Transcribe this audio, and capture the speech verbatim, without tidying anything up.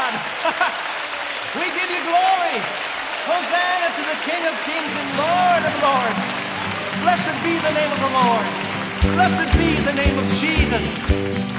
God. We give you glory. Hosanna to the King of Kings and Lord of Lords. Blessed be the name of the Lord. Blessed be the name of Jesus.